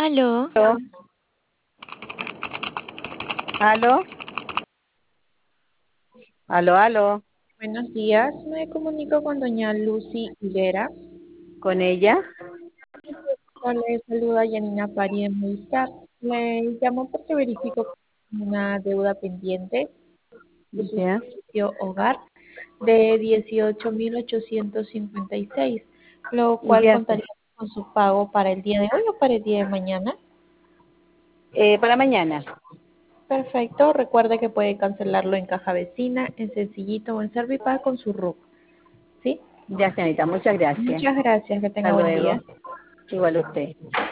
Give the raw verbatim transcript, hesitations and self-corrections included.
Aló, ¿Aló? ¿Aló? ¿Aló? ¿Aló? Buenos días, me comunico con doña Lucy Higuera. ¿Con ella? Le saluda Yanina Pari de Movistar. Le llamo porque verifico una deuda pendiente de su Ya. servicio hogar de dieciocho mil ochocientos cincuenta y seis, lo cual Ya. contaría con su pago para el día de hoy o para el día de mañana. Eh, para mañana. Perfecto, recuerde que puede cancelarlo en caja vecina, en Sencillito o en Servipago con su R U C, ¿sí? Ya, señorita, muchas gracias. Muchas gracias, que tenga Hasta buen día. luego. Igual usted.